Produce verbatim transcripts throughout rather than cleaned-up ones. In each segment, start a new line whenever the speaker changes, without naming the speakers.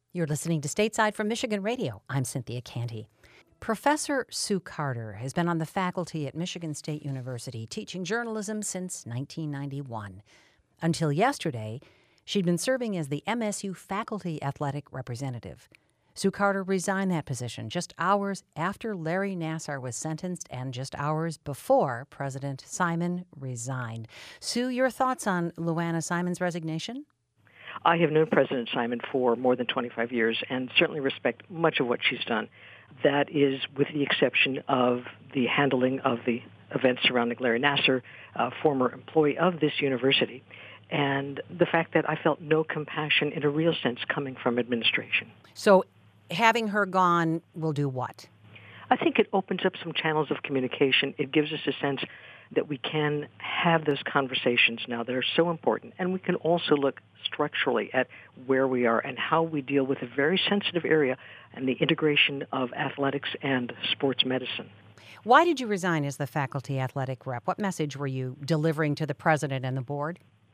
You're listening to Stateside from Michigan Radio. I'm Cynthia Canty. Professor Sue Carter has been on the faculty at Michigan State University teaching journalism since nineteen ninety-one. Until yesterday, she'd been serving as the M S U faculty athletic representative. Sue Carter resigned that position just hours after Larry Nassar was sentenced and just hours before President Simon resigned. Sue, your thoughts on Luana Simon's resignation?
I have known President Simon for more than twenty-five years and certainly respect much of what she's done. That is with the exception of the handling of the events surrounding Larry Nassar, a former employee of this university, and the fact that I felt no compassion in a real sense coming from administration.
So having her gone will do what?
I think it opens up some channels of communication. It gives us a sense that we can have those conversations now that are so important, and we can also look structurally at where we are and how we deal with a very sensitive area and the integration of athletics and sports medicine.
Why did you resign as the faculty athletic rep? What message were you delivering to the president and the board?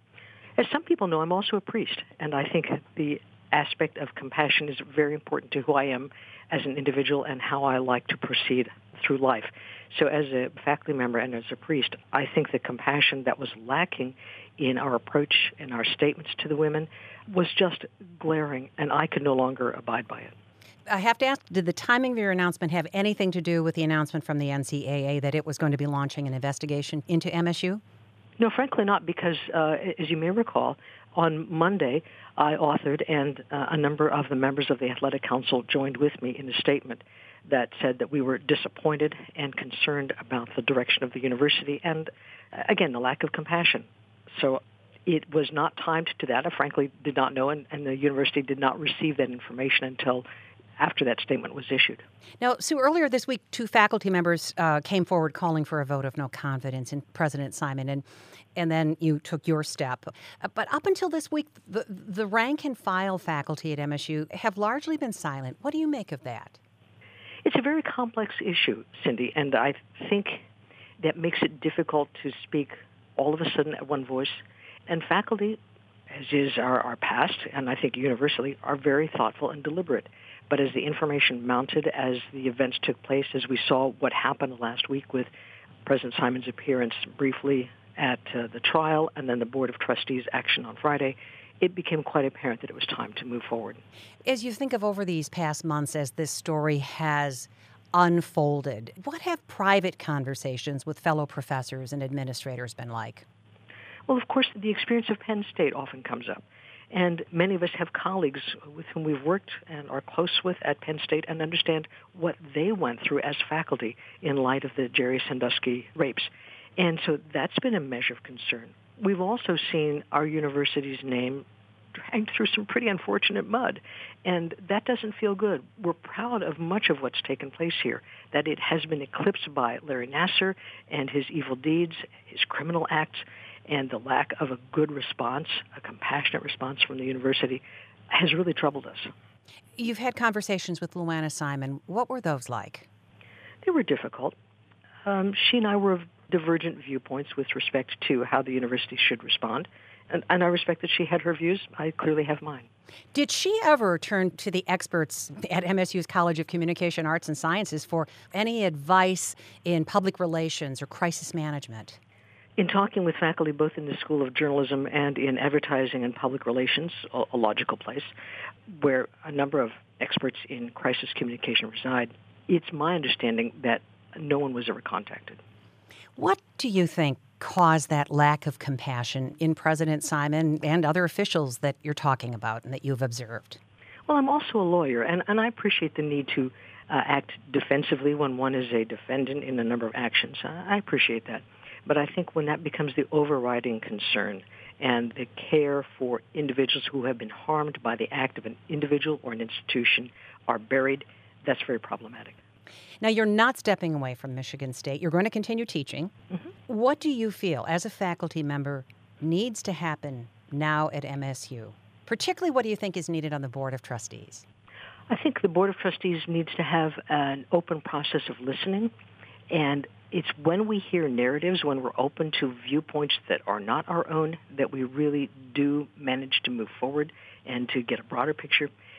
As some people know, I'm also a priest, and I think the aspect of compassion is very important to who I am as an individual and how I like to proceed through life. So as a faculty member and as a priest, I think the compassion that was lacking in our approach and our statements to the women was just glaring, and I could no longer abide by it.
I have to ask, did the timing of your announcement have anything to do with the announcement from the N C double A that it was going to be launching an investigation into M S U?
No, frankly not, because uh, as you may recall, on Monday, I authored and uh, a number of the members of the Athletic Council joined with me in a statement that said that we were disappointed and concerned about the direction of the university and, uh, again, the lack of compassion. So it was not timed to that. I frankly did not know, and, and the university did not receive that information until after that statement was issued.
Now, Sue, earlier this week, two faculty members uh, came forward calling for a vote of no confidence in President Simon, and and then you took your step. Uh, but up until this week, the, the rank and file faculty at M S U have largely been silent. What do you make of that?
It's a very complex issue, Cindy, and I think that makes it difficult to speak all of a sudden at one voice. And faculty, as is our, our past, and I think universally, are very thoughtful and deliberate. But as the information mounted, as the events took place, as we saw what happened last week with President Simon's appearance briefly at uh, the trial and then the Board of Trustees' action on Friday, it became quite apparent that it was time to move forward.
As you think of over these past months as this story has unfolded, what have private conversations with fellow professors and administrators been like?
Well, of course, the experience of Penn State often comes up. And many of us have colleagues with whom we've worked and are close with at Penn State and understand what they went through as faculty in light of the Jerry Sandusky rapes. And so that's been a measure of concern. We've also seen our university's name dragged through some pretty unfortunate mud, and that doesn't feel good. We're proud of much of what's taken place here, that it has been eclipsed by Larry Nassar and his evil deeds, his criminal acts, and the lack of a good response, a compassionate response from the university, has really troubled us.
You've had conversations with Luana Simon. What were those like?
They were difficult. Um, she and I were of divergent viewpoints with respect to how the university should respond, and, and I respect that she had her views. I clearly have mine.
Did she ever turn to the experts at M S U's College of Communication Arts and Sciences for any advice in public relations or crisis management?
In talking with faculty both in the School of Journalism and in Advertising and Public Relations, a logical place, where a number of experts in crisis communication reside, it's my understanding that no one was ever contacted.
What do you think caused that lack of compassion in President Simon and other officials that you're talking about and that you've observed?
Well, I'm also a lawyer, and, and I appreciate the need to uh, act defensively when one is a defendant in a number of actions. I appreciate that. But I think when that becomes the overriding concern and the care for individuals who have been harmed by the act of an individual or an institution are buried, that's very problematic.
Now, you're not stepping away from Michigan State. You're going to continue teaching. Mm-hmm. What do you feel, as a faculty member, needs to happen now at M S U? Particularly, what do you think is needed on the Board of Trustees?
I think the Board of Trustees needs to have an open process of listening, and it's when we hear narratives, when we're open to viewpoints that are not our own, that we really do manage to move forward and to get a broader picture.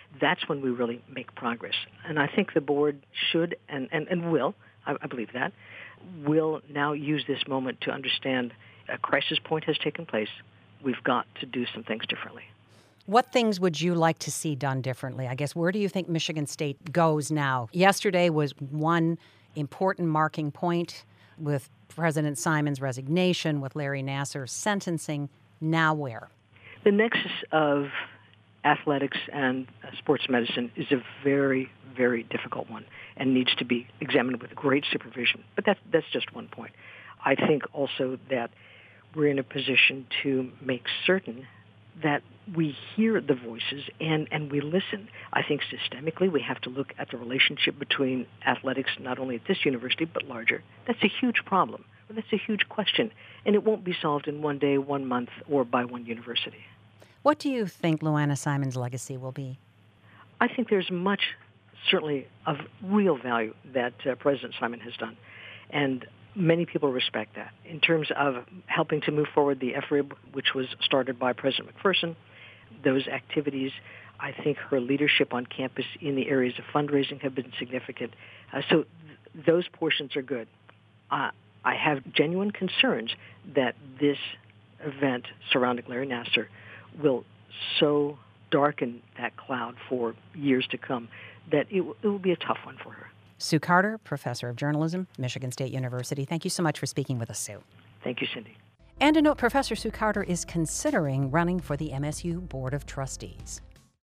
that's when we really make progress. And I think the board should and, and, and will, I, I believe that, will now use this moment to understand a crisis point has taken place. We've got to do some things differently.
What things would you like to see done differently? I guess, where do you think Michigan State goes now? Yesterday was one important marking point with President Simon's resignation, with Larry Nassar's sentencing. Now where?
The nexus of athletics and uh, sports medicine is a very, very difficult one and needs to be examined with great supervision. But that's, that's just one point. I think also that we're in a position to make certain that we hear the voices and, and we listen. I think systemically we have to look at the relationship between athletics, not only at this university, but larger. That's a huge problem. That's a huge question. And it won't be solved in one day, one month, or by one university.
What do you think Lou Anna Simon's legacy will be?
I think there's much, certainly, of real value that uh, President Simon has done. And many people respect that. In terms of helping to move forward the F R I B, which was started by President McPherson, those activities, I think her leadership on campus in the areas of fundraising have been significant. Uh, so th- those portions are good. Uh, I have genuine concerns that this event surrounding Larry Nassar will so darken that cloud for years to come that it, w- it will be a tough one for her.
Sue Carter, professor of journalism, Michigan State University. Thank you so much for speaking with us, Sue.
Thank you, Cindy.
And a note, Professor Sue Carter is considering running for the M S U Board of Trustees.